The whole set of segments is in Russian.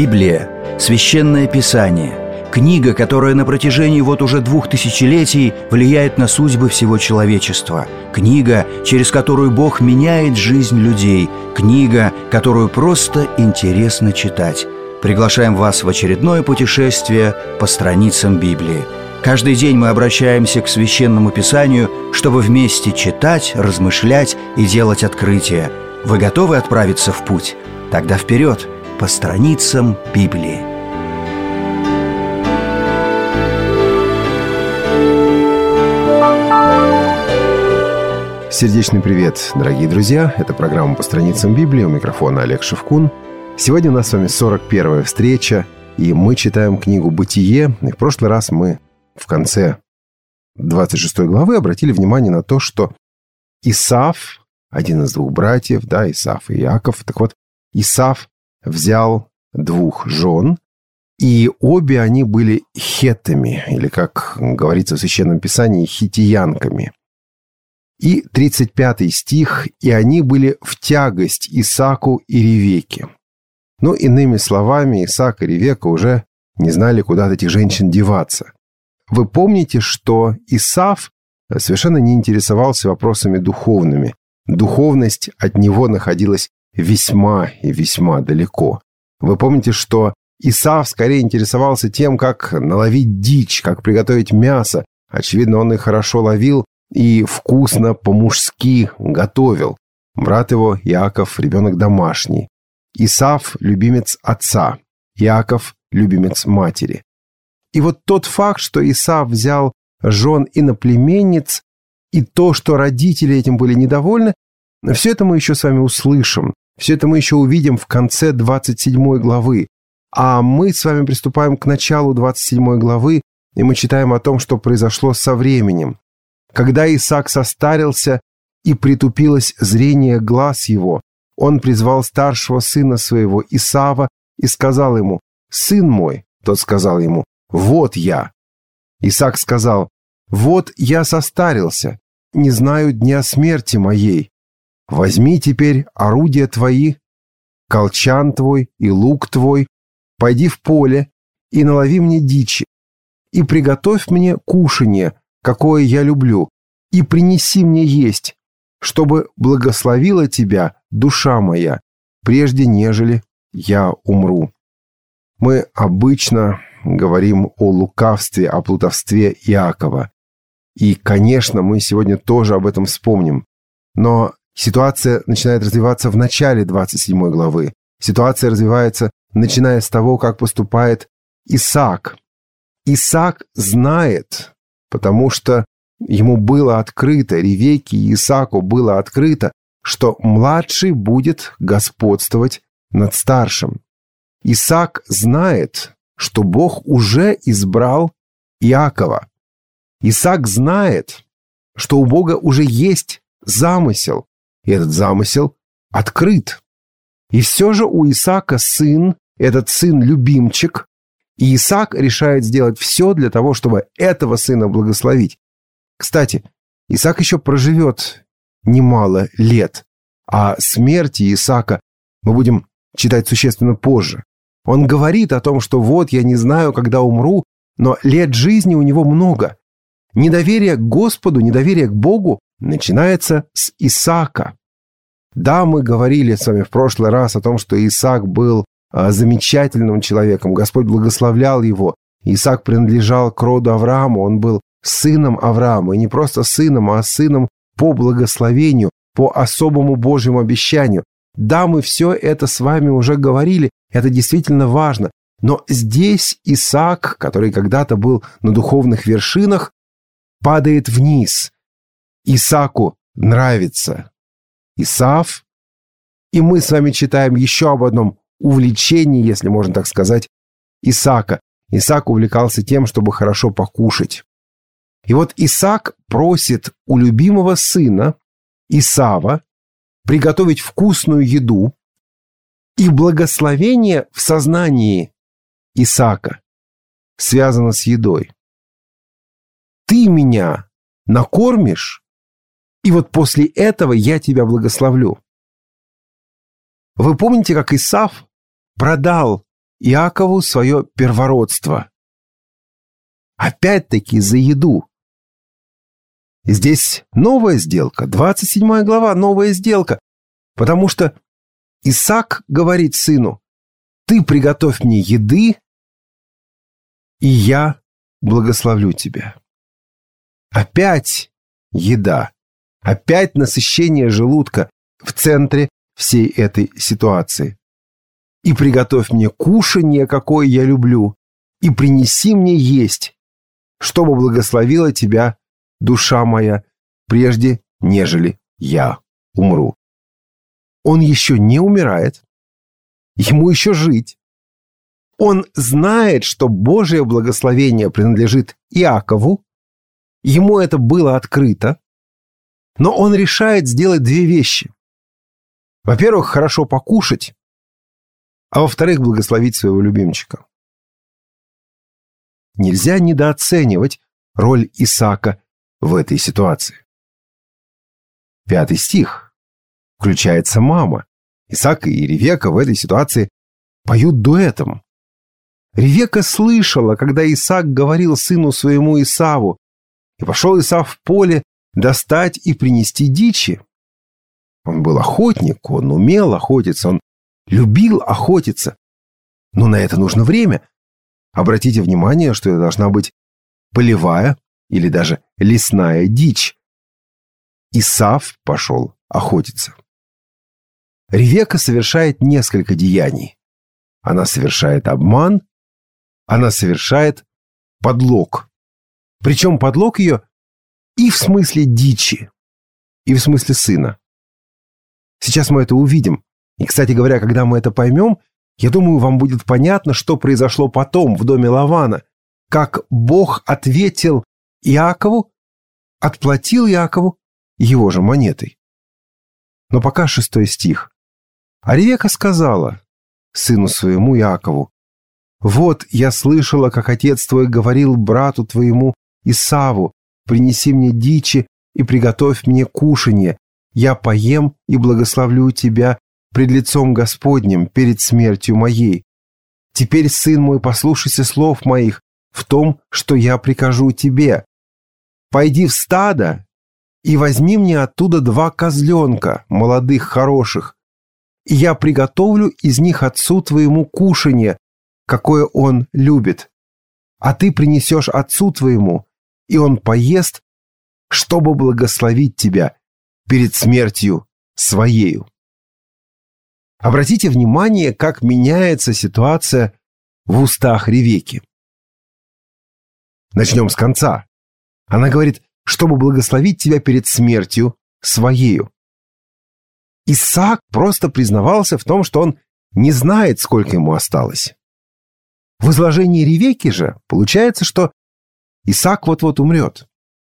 Библия – священное писание, книга, которая на протяжении уже 2000 влияет на судьбы всего человечества, книга, через которую Бог меняет жизнь людей, книга, которую просто интересно читать. Приглашаем вас в очередное путешествие по страницам Библии. Каждый день мы обращаемся к Священному Писанию, чтобы вместе читать, размышлять и делать открытия. Вы готовы отправиться в путь? Тогда вперед, по страницам Библии. Сердечный привет, дорогие друзья! Это программа «По страницам Библии». У микрофона Олег Шевкун. Сегодня у нас с вами 41-я встреча, и мы читаем книгу «Бытие». И в прошлый раз мы в конце 26 главы обратили внимание на то, что Исав, один из двух братьев, Исав и Иаков, так вот, Исав взял 2 жен, и обе они были хеттами, или, как говорится в Священном Писании, хитиянками. И 35 стих: «И они были в тягость Исааку и Ревекке». Иными словами, Исаак и Ревекка уже не знали, куда от этих женщин деваться. Вы помните, что Исав совершенно не интересовался вопросами духовными. Духовность от него находилась весьма и весьма далеко. Вы помните, что Исав скорее интересовался тем, как наловить дичь, как приготовить мясо. Очевидно, он и хорошо ловил, и вкусно, по-мужски готовил. Брат его, Иаков, ребенок домашний. Исав – любимец отца, Иаков – любимец матери. И вот тот факт, что Исав взял жен иноплеменниц, и то, что родители этим были недовольны, все это мы еще с вами услышим. Все это мы еще увидим в конце 27 главы. А мы с вами приступаем к началу 27 главы, и мы читаем о том, что произошло со временем. Когда Исаак состарился и притупилось зрение глаз его, он призвал старшего сына своего Исава и сказал ему: «Сын мой». Тот сказал ему: «Вот я». Исаак сказал: «Вот я состарился, не знаю дня смерти моей. Возьми теперь орудия твои, колчан твой и лук твой, пойди в поле и налови мне дичи, и приготовь мне кушанье, какое я люблю, и принеси мне есть, чтобы благословила тебя душа моя, прежде нежели я умру». Мы обычно говорим о лукавстве, о плутовстве Иакова. И, конечно, мы сегодня тоже об этом вспомним. Но ситуация начинает развиваться в начале 27 главы. Ситуация развивается, начиная с того, как поступает Исаак. Исаак знает, потому что ему было открыто, Ревекке и Исааку было открыто, что младший будет господствовать над старшим. Исаак знает, что Бог уже избрал Иакова. Исаак знает, что у Бога уже есть замысел, и этот замысел открыт. И все же у Исаака сын, этот сын-любимчик, и Исаак решает сделать все для того, чтобы этого сына благословить. Кстати, Исаак еще проживет немало лет, а смерти Исаака мы будем читать существенно позже. Он говорит о том, что вот я не знаю, когда умру, но лет жизни у него много. Недоверие к Господу, недоверие к Богу начинается с Исаака. Да, мы говорили с вами в прошлый раз о том, что Исаак был замечательным человеком, Господь благословлял его. Исаак принадлежал к роду Авраама, он был сыном Авраама, и не просто сыном, а сыном по благословению, по особому Божьему обещанию. Да, мы все это с вами уже говорили, это действительно важно, но здесь Исаак, который когда-то был на духовных вершинах, падает вниз. Исааку нравится Исав, и мы с вами читаем еще об одном увлечении, если можно так сказать, Исаака. Исаак увлекался тем, чтобы хорошо покушать. И вот Исаак просит у любимого сына Исава приготовить вкусную еду, и благословение в сознании Исаака связано с едой. Ты меня накормишь, и вот после этого я тебя благословлю. Вы помните, как Исав продал Иакову свое первородство. Опять-таки за еду. И здесь новая сделка, 27 глава, новая сделка, потому что Исаак говорит сыну: «Ты приготовь мне еды, и я благословлю тебя». Опять еда, опять насыщение желудка в центре всей этой ситуации. «И приготовь мне кушанье, какое я люблю, и принеси мне есть, чтобы благословила тебя душа моя, прежде нежели я умру». Он еще не умирает, ему еще жить. Он знает, что Божье благословение принадлежит Иакову, ему это было открыто, но он решает сделать две вещи. Во-первых, хорошо покушать, а во-вторых, благословить своего любимчика. Нельзя недооценивать роль Исаака в этой ситуации. 5 стих. Включается мама. Исаак и Ревека в этой ситуации поют дуэтом. Ревека слышала, когда Исаак говорил сыну своему Исаву: «И пошел Исав в поле достать и принести дичи». Он был охотник, он умел охотиться, он любил охотиться. Но на это нужно время. Обратите внимание, что это должна быть полевая или даже лесная дичь. Исав пошел охотиться. Ревека совершает несколько деяний. Она совершает обман, она совершает подлог. Причем подлог ее и в смысле дичи, и в смысле сына. Сейчас мы это увидим. И, кстати говоря, когда мы это поймем, я думаю, вам будет понятно, что произошло потом в доме Лавана, как Бог ответил Иакову, отплатил Иакову его же монетой. Но пока 6 стих. А Ревека сказала сыну своему Иакову: «Вот я слышала, как отец твой говорил брату твоему Исаву: принеси мне дичи и приготовь мне кушанье, я поем и благословлю тебя пред лицом Господним перед смертью моей. Теперь, сын мой, послушайся слов моих в том, что я прикажу тебе. Пойди в стадо и возьми мне оттуда 2 козленка, молодых, хороших, и я приготовлю из них отцу твоему кушанье, какое он любит. А ты принесешь отцу твоему, и он поест, чтобы благословить тебя перед смертью своею». Обратите внимание, как меняется ситуация в устах Ревекки. Начнем с конца. Она говорит: «чтобы благословить тебя перед смертью своею». Исаак просто признавался в том, что он не знает, сколько ему осталось. В изложении Ревекки же получается, что Исаак вот-вот умрет.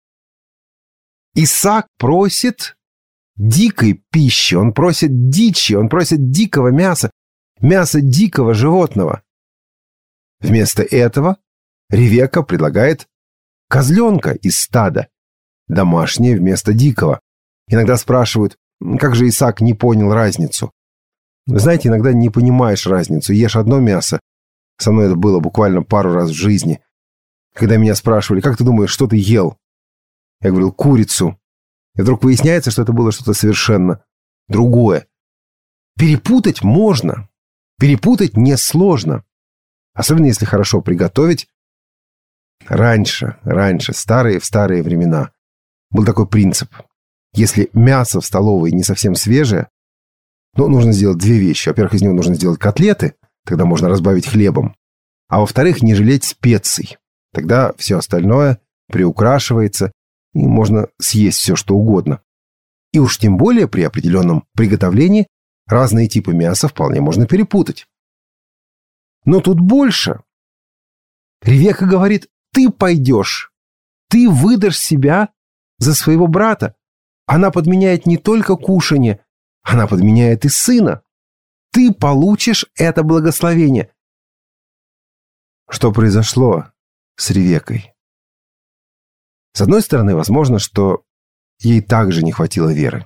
Исаак просит дикой пищи, он просит дичи, он просит дикого мяса, мяса дикого животного. Вместо этого Ревекка предлагает козленка из стада, домашнее вместо дикого. Иногда спрашивают, как же Исаак не понял разницу. Вы знаете, иногда не понимаешь разницу, ешь одно мясо. Со мной это было буквально пару раз в жизни. Когда меня спрашивали: как ты думаешь, что ты ел? Я говорил: курицу. И вдруг выясняется, что это было что-то совершенно другое. Перепутать можно. Перепутать несложно. Особенно если хорошо приготовить. Раньше, в старые времена, был такой принцип. Если мясо в столовой не совсем свежее, нужно сделать 2 вещи. Во-первых, из него нужно сделать котлеты, тогда можно разбавить хлебом. А во-вторых, не жалеть специй. Тогда все остальное приукрашивается, и можно съесть все, что угодно. И уж тем более при определенном приготовлении разные типы мяса вполне можно перепутать. Но тут больше. Ревекка говорит: ты пойдешь, ты выдашь себя за своего брата. Она подменяет не только кушанье, она подменяет и сына. Ты получишь это благословение. Что произошло с Ревеккой? С одной стороны, возможно, что ей также не хватило веры.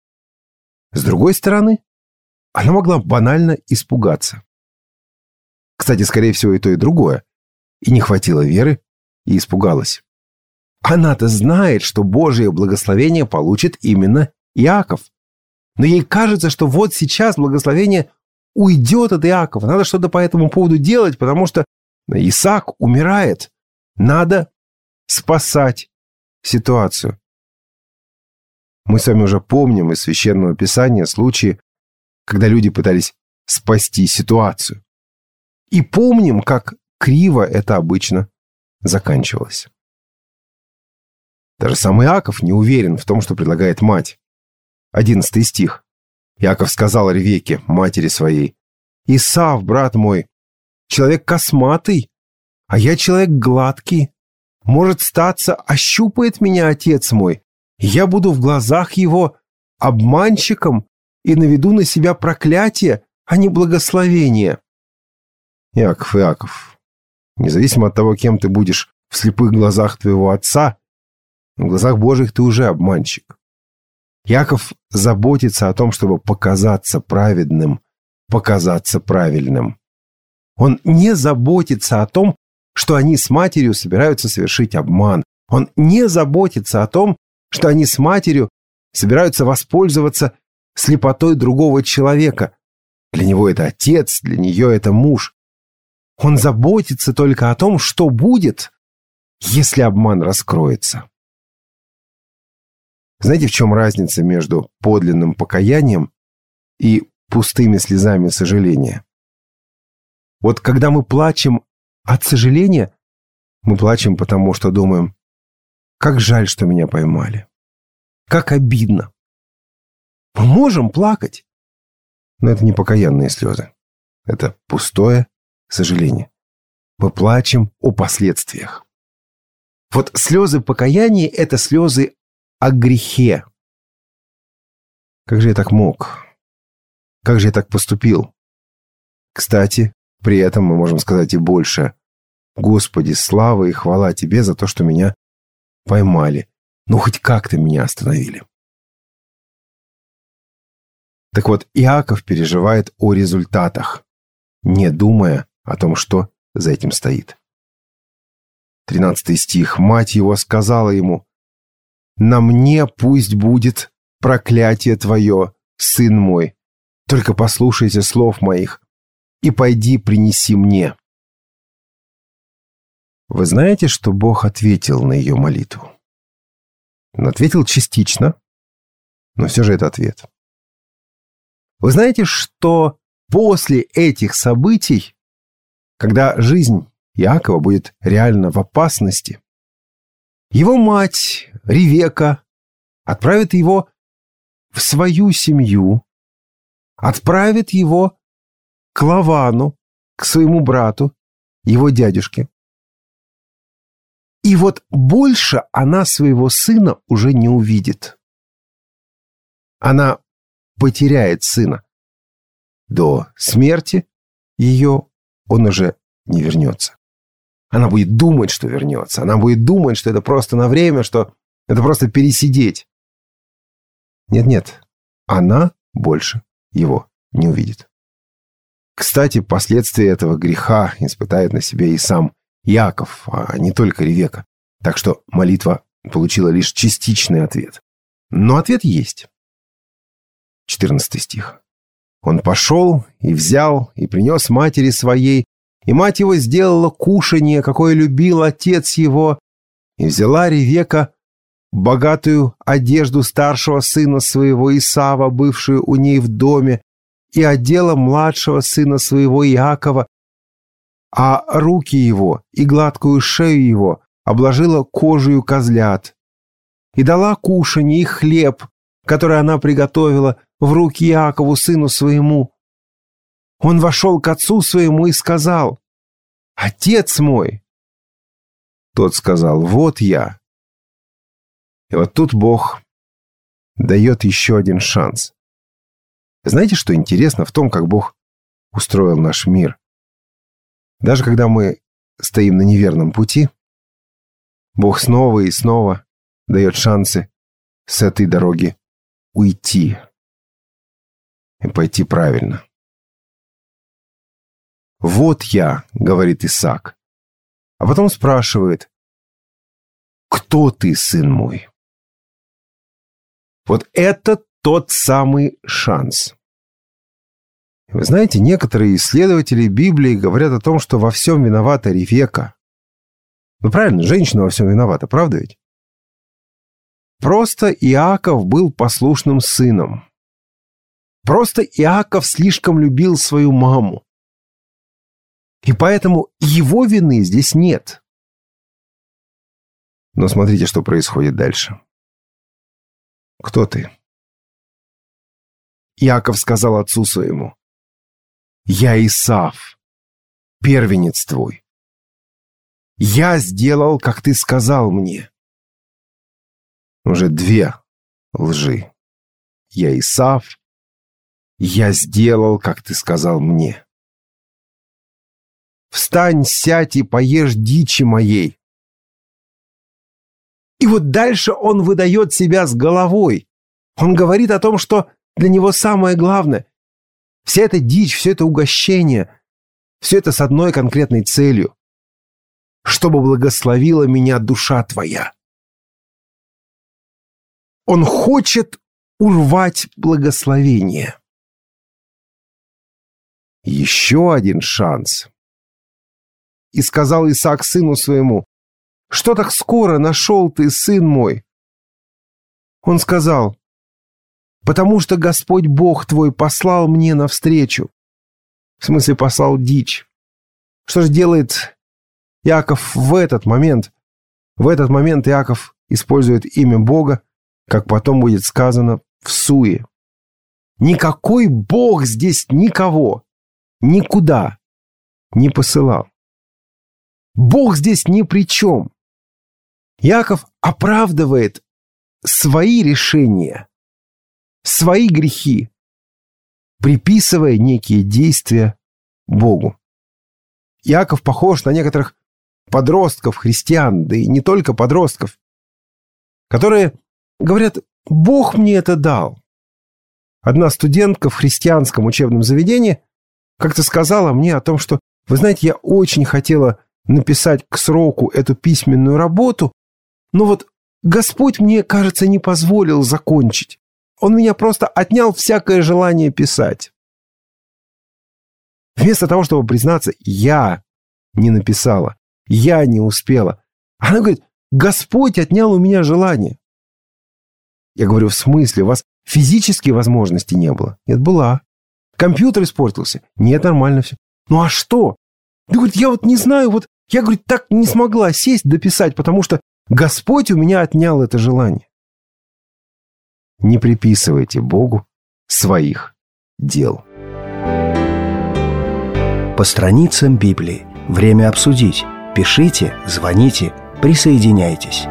С другой стороны, она могла банально испугаться. Кстати, скорее всего, и то, и другое. И не хватило веры, и испугалась. Она-то знает, что Божие благословение получит именно Иаков. Но ей кажется, что вот сейчас благословение уйдет от Иакова. Надо что-то по этому поводу делать, потому что Исаак умирает. Надо спасать ситуацию. Мы с вами уже помним из Священного Писания случаи, когда люди пытались спасти ситуацию. И помним, как криво это обычно заканчивалось. Даже сам Иаков не уверен в том, что предлагает мать. 11 стих. Иаков сказал Ревекке, матери своей: «Исав, брат мой, человек косматый, а я человек гладкий. Может, статься, ощупает меня отец мой, и я буду в глазах его обманщиком и наведу на себя проклятие, а не благословение». Иаков, Иаков, независимо от того, кем ты будешь в слепых глазах твоего отца, в глазах Божьих ты уже обманщик. Иаков заботится о том, чтобы показаться праведным, показаться правильным. Он не заботится о том, что они с матерью собираются совершить обман. Он не заботится о том, что они с матерью собираются воспользоваться слепотой другого человека. Для него это отец, для нее это муж. Он заботится только о том, что будет, если обман раскроется. Знаете, в чем разница между подлинным покаянием и пустыми слезами сожаления? Вот когда мы плачем от сожаления, мы плачем потому, что думаем: как жаль, что меня поймали. Как обидно. Мы можем плакать, но это не покаянные слезы. Это пустое сожаление. Мы плачем о последствиях. Вот слезы покаяния — это слезы о грехе. Как же я так мог? Как же я так поступил? Кстати, при этом мы можем сказать и больше: Господи, слава и хвала Тебе за то, что меня поймали. Ну, хоть как-то меня остановили. Так вот, Иаков переживает о результатах, не думая о том, что за этим стоит. 13 стих. Мать его сказала ему: «На мне пусть будет проклятие твое, сын мой. Только послушайся слов моих и пойди принеси мне». Вы знаете, что Бог ответил на ее молитву? Он ответил частично, но все же это ответ. Вы знаете, что после этих событий, когда жизнь Иакова будет реально в опасности, его мать Ревекка отправит его в свою семью, отправит его к Лавану, к своему брату, его дядюшке. И вот больше она своего сына уже не увидит. Она потеряет сына. До смерти ее он уже не вернется. Она будет думать, что вернется. Она будет думать, что это просто на время, что это просто пересидеть. Нет, она больше его не увидит. Кстати, последствия этого греха испытает на себе и сам Иаков, а не только Ревекка. Так что молитва получила лишь частичный ответ. Но ответ есть. 14 стих. Он пошел и взял, и принес матери своей, и мать его сделала кушанье, какое любил отец его, и взяла Ревекка богатую одежду старшего сына своего Исава, бывшую у ней в доме, и одела младшего сына своего Иакова, а руки его и гладкую шею его обложила кожею козлят, и дала кушанье и хлеб, который она приготовила, в руки Иакову, сыну своему. Он вошел к отцу своему и сказал: «Отец мой!» Тот сказал: «Вот я». И вот тут Бог дает еще один шанс. Знаете, что интересно в том, как Бог устроил наш мир? Даже когда мы стоим на неверном пути, Бог снова и снова дает шансы с этой дороги уйти и пойти правильно. «Вот я», — говорит Исаак. А потом спрашивает: «Кто ты, сын мой?» Вот это тот самый шанс. Вы знаете, некоторые исследователи Библии говорят о том, что во всем виновата Ревекка. Ну правильно, женщина во всем виновата, правда ведь? Просто Иаков был послушным сыном. Просто Иаков слишком любил свою маму. И поэтому его вины здесь нет. Но смотрите, что происходит дальше. «Кто ты?» Иаков сказал отцу своему: «Я Исав, первенец твой. Я сделал, как ты сказал мне». Уже две лжи. «Я Исав, я сделал, как ты сказал мне. Встань, сядь и поешь дичи моей». И вот дальше он выдает себя с головой. Он говорит о том, что для него самое главное — вся эта дичь, все это угощение, все это с одной конкретной целью: чтобы благословила меня душа твоя. Он хочет урвать благословение. Еще один шанс. «И сказал Исаак сыну своему: что так скоро нашел ты, сын мой?» Он сказал: «Потому что Господь Бог твой послал мне навстречу». В смысле, послал дичь. Что же делает Иаков в этот момент? В этот момент Иаков использует имя Бога, как потом будет сказано, в суе. Никакой Бог здесь никого, никуда не посылал. Бог здесь ни при чем. Иаков оправдывает свои решения, свои грехи, приписывая некие действия Богу. Иаков похож на некоторых подростков, христиан, да и не только подростков, которые говорят: «Бог мне это дал». Одна студентка в христианском учебном заведении как-то сказала мне о том, что, вы знаете, я очень хотела написать к сроку эту письменную работу, но вот Господь мне, кажется, не позволил закончить. Он меня просто отнял всякое желание писать. Вместо того, чтобы признаться: я не написала, я не успела, она говорит: Господь отнял у меня желание. Я говорю: в смысле? У вас физически возможности не было? Нет, была. Компьютер испортился? Нет, нормально все. Ну а что? Да, говорит, я вот не знаю, вот я, говорит, так не смогла сесть дописать, потому что Господь у меня отнял это желание. Не приписывайте Богу своих дел. По страницам Библии. Время обсудить. Пишите, звоните, присоединяйтесь.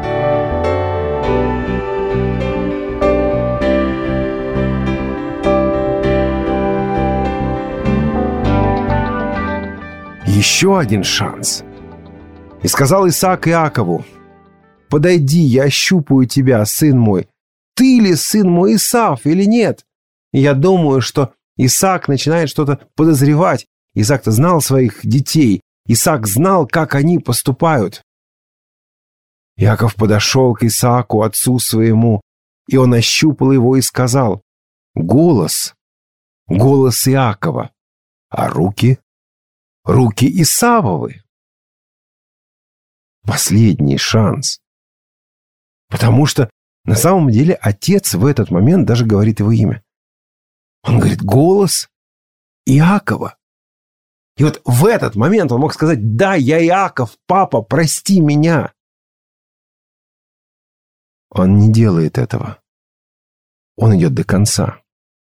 Еще один шанс. «И сказал Исаак Иакову: подойди, я ощупаю тебя, сын мой. Ты ли сын мой Исав или нет?» И я думаю, что Исаак начинает что-то подозревать. Исаак-то знал своих детей. Исаак знал, как они поступают. Иаков подошел к Исааку, отцу своему, и он ощупал его и сказал: голос Иакова, а руки Исавовы. Последний шанс. Потому что на самом деле отец в этот момент даже говорит его имя. Он говорит: голос Иакова. И вот в этот момент он мог сказать: да, я Иаков, папа, прости меня. Он не делает этого. Он идет до конца.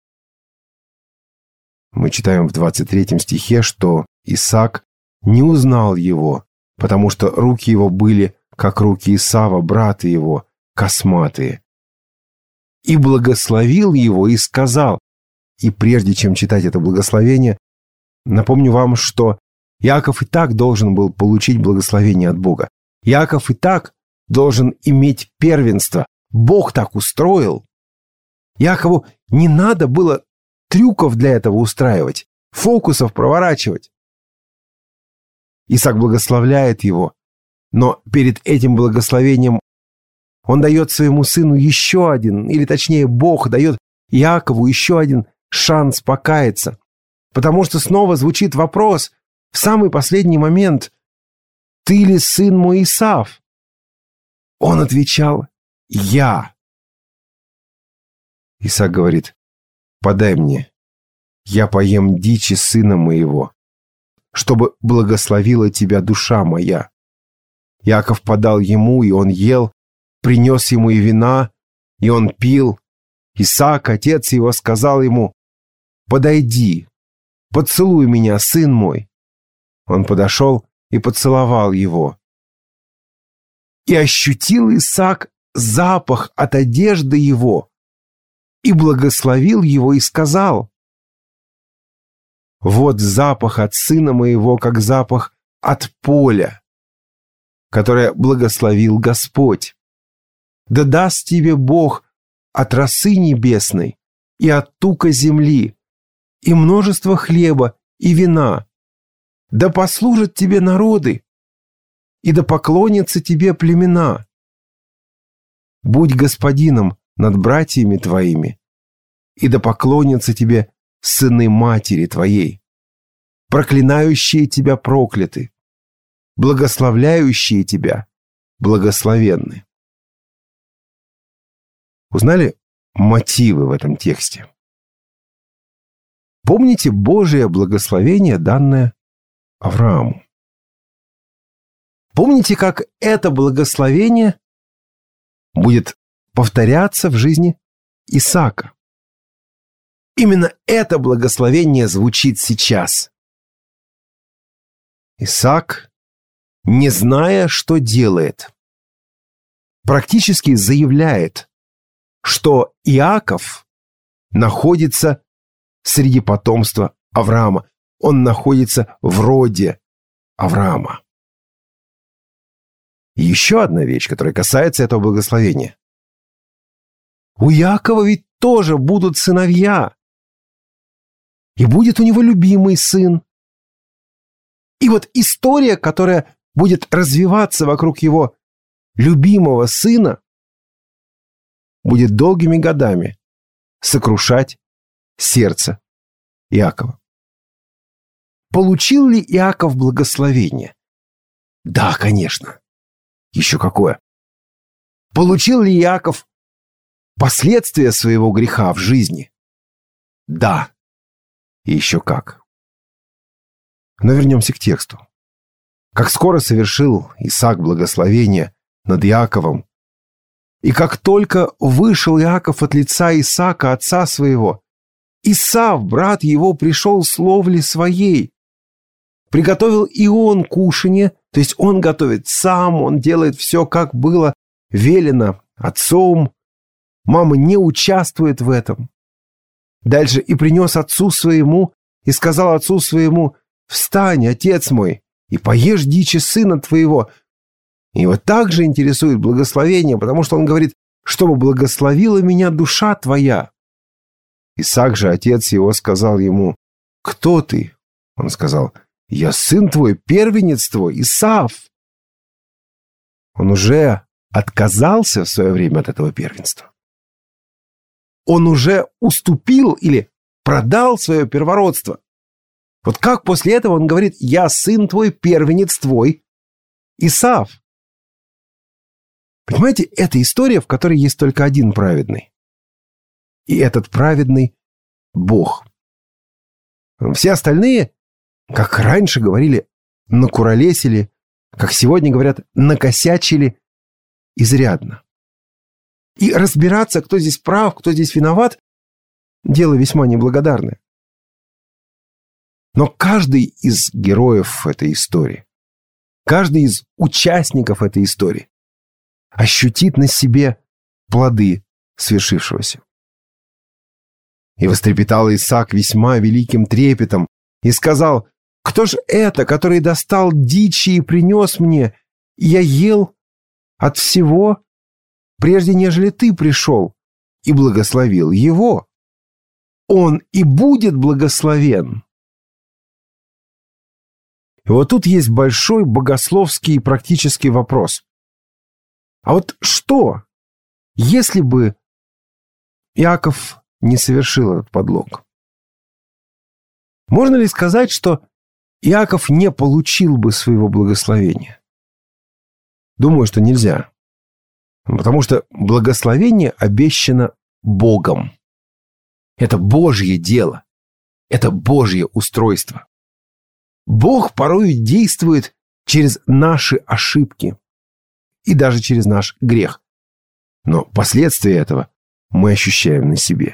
Мы читаем в 23 стихе, что Исаак не узнал его, потому что руки его были, как руки Исава, брата его, косматые. И благословил его, и сказал. И прежде чем читать это благословение, напомню вам, что Иаков и так должен был получить благословение от Бога. Иаков и так должен иметь первенство. Бог так устроил. Иакову не надо было трюков для этого устраивать, фокусов проворачивать. Исаак благословляет его, но перед этим благословением он дает своему сыну еще один, или точнее Бог дает Иакову еще один шанс покаяться, потому что снова звучит вопрос в самый последний момент: «Ты ли сын мой Исав?» Он отвечал: «Я». Исаак говорит: «Подай мне, я поем дичи сына моего, чтобы благословила тебя душа моя». Иаков подал ему, и он ел, принес ему и вина, и он пил. Исаак, отец его, сказал ему: «Подойди, поцелуй меня, сын мой». Он подошел и поцеловал его. И ощутил Исаак запах от одежды его, и благословил его, и сказал: «Вот запах от сына моего, как запах от поля, которое благословил Господь. Да даст тебе Бог от росы небесной и от тука земли, и множество хлеба и вина. Да послужат тебе народы, и да поклонятся тебе племена. Будь господином над братьями твоими, и да поклонятся тебе сыны матери твоей. Проклинающие тебя прокляты, благословляющие тебя благословенны». Узнали мотивы в этом тексте? Помните Божие благословение, данное Аврааму? Помните, как это благословение будет повторяться в жизни Исаака? Именно это благословение звучит сейчас. Исаак, не зная, что делает, практически заявляет, что Иаков находится среди потомства Авраама. Он находится в роде Авраама. И еще одна вещь, которая касается этого благословения. У Иакова ведь тоже будут сыновья. И будет у него любимый сын. И вот история, которая будет развиваться вокруг его любимого сына, будет долгими годами сокрушать сердце Иакова. Получил ли Иаков благословение? Да, конечно. Еще какое. Получил ли Иаков последствия своего греха в жизни? Да. И еще как. Но вернемся к тексту. Как скоро совершил Исаак благословение над Иаковом, и как только вышел Иаков от лица Исаака, отца своего, Исав, брат его, пришел с ловли своей. Приготовил и он кушанье, то есть он готовит сам, он делает все, как было велено отцом. Мама не участвует в этом. Дальше и принес отцу своему, и сказал отцу своему: «Встань, отец мой, и поешь дичи сына твоего». И его также интересует благословение, потому что он говорит: «Чтобы благословила меня душа твоя». Исаак же, отец его, сказал ему: «Кто ты?» Он сказал: «Я сын твой, первенец твой, Исав». Он уже отказался в свое время от этого первенства. Он уже уступил или продал свое первородство. Вот как после этого он говорит: «Я сын твой, первенец твой, Исав». Понимаете, это история, в которой есть только один праведный. И этот праведный – Бог. Все остальные, как раньше говорили, накуролесили, как сегодня говорят, накосячили изрядно. И разбираться, кто здесь прав, кто здесь виноват, дело весьма неблагодарное. Но каждый из героев этой истории, каждый из участников этой истории ощутит на себе плоды свершившегося. И вострепетал Исаак весьма великим трепетом и сказал: «Кто ж это, который достал дичи и принес мне, и я ел от всего, прежде нежели ты пришел, и благословил его? Он и будет благословен». И вот тут есть большой богословский и практический вопрос. А вот что, если бы Иаков не совершил этот подлог? Можно ли сказать, что Иаков не получил бы своего благословения? Думаю, что нельзя. Потому что благословение обещано Богом. Это Божье дело. Это Божье устройство. Бог порой действует через наши ошибки и даже через наш грех. Но последствия этого мы ощущаем на себе.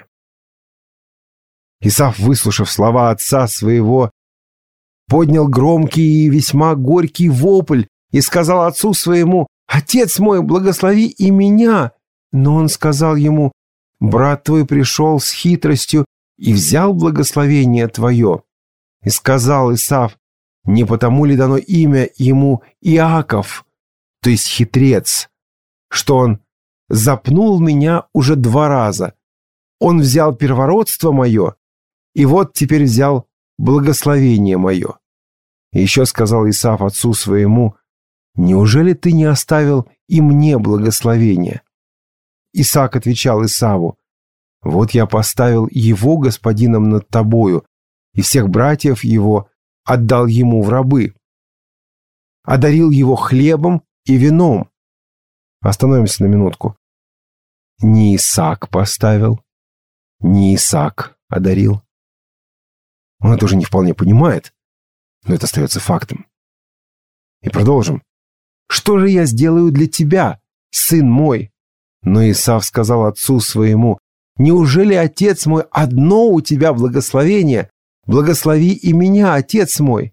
Исав, выслушав слова отца своего, поднял громкий и весьма горький вопль и сказал отцу своему: «Отец мой, благослови и меня!» Но он сказал ему: «Брат твой пришел с хитростью и взял благословение твое». И сказал Исав: «Не потому ли дано имя ему Иаков, то есть хитрец, что он запнул меня уже 2 раза? Он взял первородство мое, и вот теперь взял благословение мое». И еще сказал Исав отцу своему: «Неужели ты не оставил и мне благословение?» Исаак отвечал Исаву: «Вот я поставил его господином над тобою, и всех братьев его отдал ему в рабы, одарил его хлебом и вином». Остановимся на минутку. Не Исаак поставил, не Исаак одарил. Он это уже не вполне понимает, но это остается фактом. И продолжим. «Что же я сделаю для тебя, сын мой?» Но Исав сказал отцу своему: «Неужели, отец мой, одно у тебя благословение? Благослови и меня, отец мой».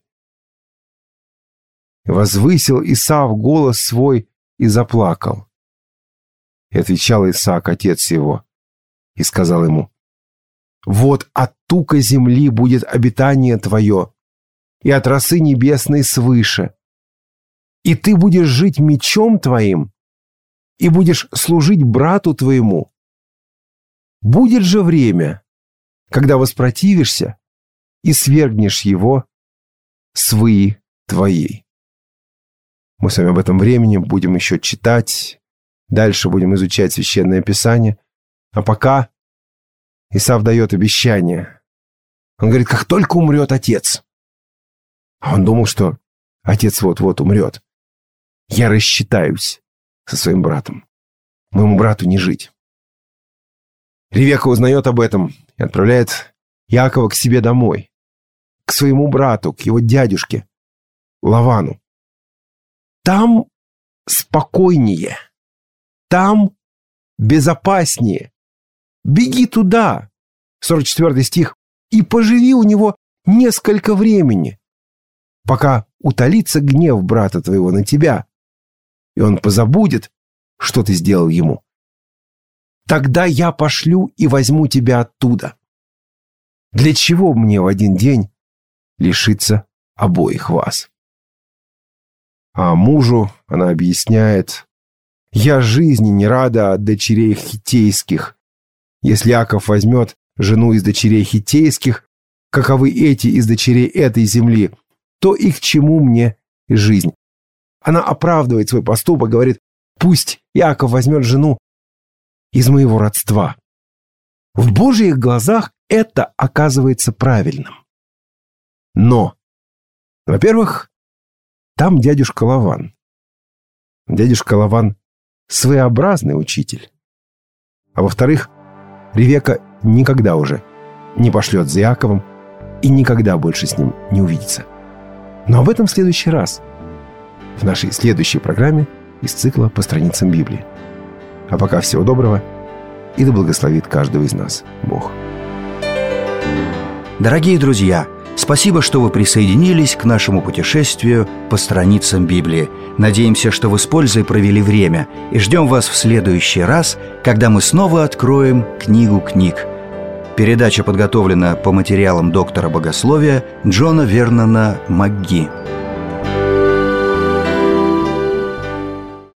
Возвысил Исав голос свой и заплакал. И отвечал Исаак, отец его, и сказал ему: «Вот от тука земли будет обитание твое, и от росы небесной свыше. И ты будешь жить мечом твоим, и будешь служить брату твоему. Будет же время, когда воспротивишься и свергнешь его с выи твоей». Мы с вами об этом времени будем еще читать, дальше будем изучать Священное Писание. А пока Исав дает обещание. Он говорит: как только умрет отец. А он думал, что отец вот-вот умрет. Я рассчитаюсь со своим братом. Моему брату не жить. Ревекка узнает об этом и отправляет Иакова к себе домой, к своему брату, к его дядюшке Лавану. Там спокойнее, там безопаснее. Беги туда, 44 стих, и поживи у него несколько времени, пока утолится гнев брата твоего на тебя, и он позабудет, что ты сделал ему. Тогда я пошлю и возьму тебя оттуда. Для чего мне в один день лишиться обоих вас? А мужу она объясняет: я жизни не рада от дочерей хиттейских. Если Иаков возьмет жену из дочерей хиттейских, каковы эти из дочерей этой земли, то и к чему мне жизнь? Она оправдывает свой поступок, говорит: пусть Иаков возьмет жену из моего родства. В Божьих глазах это оказывается правильным. Но, во-первых, там дядюшка Лаван. Дядюшка Лаван своеобразный учитель. А во-вторых, Ревекка никогда уже не пошлет за Иаковом и никогда больше с ним не увидится. Но об этом в следующий раз, в нашей следующей программе из цикла «По страницам Библии». А пока всего доброго, и да благословит каждого из нас Бог. Дорогие друзья, спасибо, что вы присоединились к нашему путешествию по страницам Библии. Надеемся, что вы с пользой провели время, и ждем вас в следующий раз, когда мы снова откроем книгу книг. Передача подготовлена по материалам доктора богословия Джона Вернона МакГи.